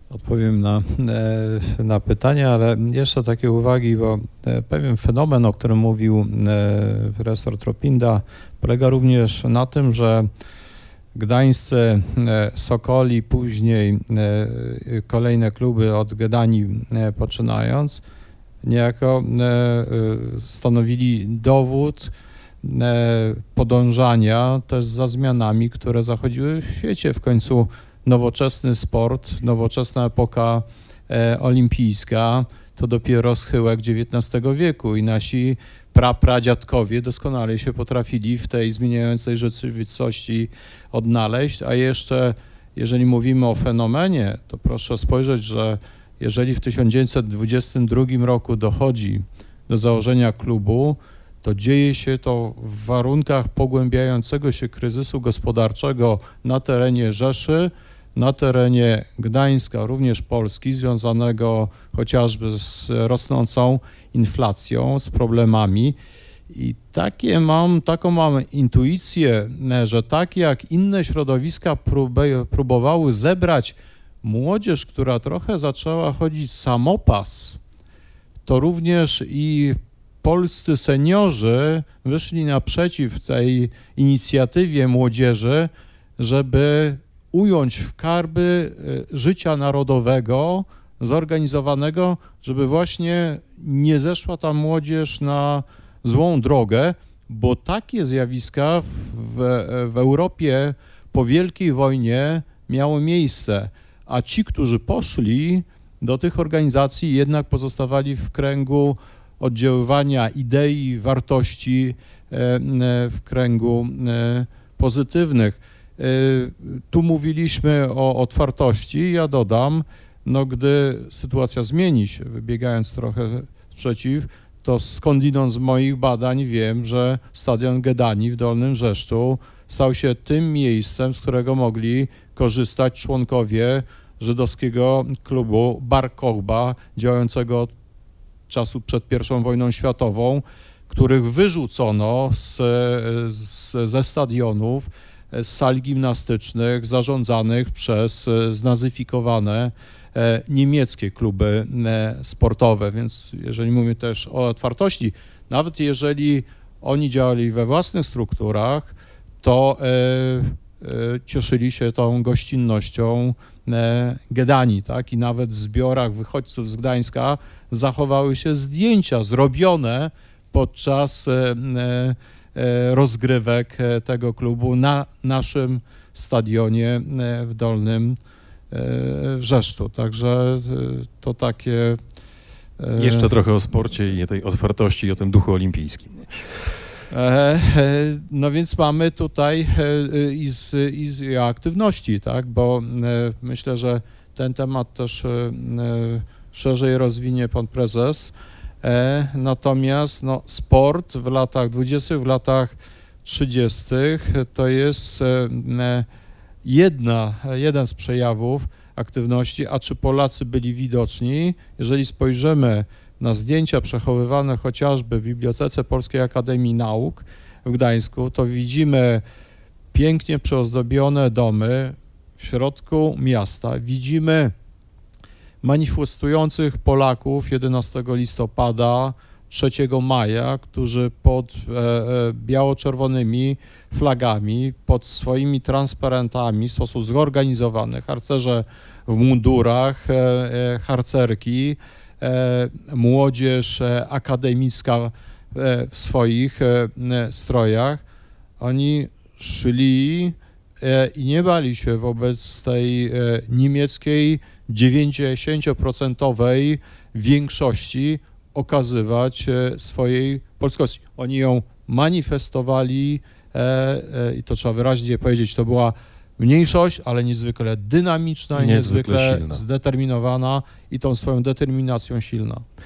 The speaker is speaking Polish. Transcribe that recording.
Odpowiem na pytania, ale jeszcze takie uwagi, bo pewien fenomen, o którym mówił profesor Tropinda, polega również na tym, że gdańscy Sokoli, później kolejne kluby od Gdanii poczynając, niejako stanowili dowód podążania też za zmianami, które zachodziły w świecie. W końcu nowoczesny sport, nowoczesna epoka olimpijska to dopiero schyłek XIX wieku i nasi pradziadkowie doskonale się potrafili w tej zmieniającej rzeczywistości odnaleźć, a jeszcze jeżeli mówimy o fenomenie, to proszę spojrzeć, że jeżeli w 1922 roku dochodzi do założenia klubu, to dzieje się to w warunkach pogłębiającego się kryzysu gospodarczego na terenie Rzeszy, na terenie Gdańska, również Polski, związanego chociażby z rosnącą inflacją, z problemami. I taką mam intuicję, że tak jak inne środowiska próbowały zebrać młodzież, która trochę zaczęła chodzić samopas, to również i polscy seniorzy wyszli naprzeciw tej inicjatywie młodzieży, żeby ująć w karby życia narodowego, zorganizowanego, żeby właśnie nie zeszła ta młodzież na złą drogę, bo takie zjawiska w Europie po Wielkiej Wojnie miały miejsce, a ci, którzy poszli do tych organizacji, jednak pozostawali w kręgu oddziaływania idei, wartości, w kręgu pozytywnych. Tu mówiliśmy o otwartości, ja dodam, no gdy sytuacja zmieni się, wybiegając trochę przeciw, to skądinąd z moich badań wiem, że stadion Gdanii w Dolnym Rzeszczu stał się tym miejscem, z którego mogli korzystać członkowie żydowskiego klubu Bar Kochba, działającego od czasu przed I wojną światową, których wyrzucono ze stadionów, z sal gimnastycznych zarządzanych przez znazyfikowane niemieckie kluby sportowe. Więc jeżeli mówimy też o otwartości, nawet jeżeli oni działali we własnych strukturach, to cieszyli się tą gościnnością Gdanii, tak? I nawet w zbiorach wychodźców z Gdańska zachowały się zdjęcia zrobione podczas rozgrywek tego klubu na naszym stadionie w Dolnym Rzeszczu. Także to takie... Jeszcze trochę o sporcie i o tej otwartości i o tym duchu olimpijskim. No więc mamy tutaj i aktywności, tak, bo myślę, że ten temat też szerzej rozwinie pan prezes. Natomiast no, sport w latach 20., w latach 30. to jest jeden z przejawów aktywności, a czy Polacy byli widoczni? Jeżeli spojrzymy na zdjęcia przechowywane chociażby w Bibliotece Polskiej Akademii Nauk w Gdańsku, to widzimy pięknie przyozdobione domy w środku miasta. Widzimy manifestujących Polaków 11 listopada, 3 maja, którzy pod biało-czerwonymi flagami, pod swoimi transparentami w sposób zorganizowany, harcerze w mundurach, harcerki, młodzież akademicka w swoich strojach, oni szli i nie bali się wobec tej niemieckiej 90% większości okazywać swojej polskości. Oni ją manifestowali i to trzeba wyraźnie powiedzieć, to była mniejszość, ale niezwykle dynamiczna i niezwykle zdeterminowana i tą swoją determinacją silna.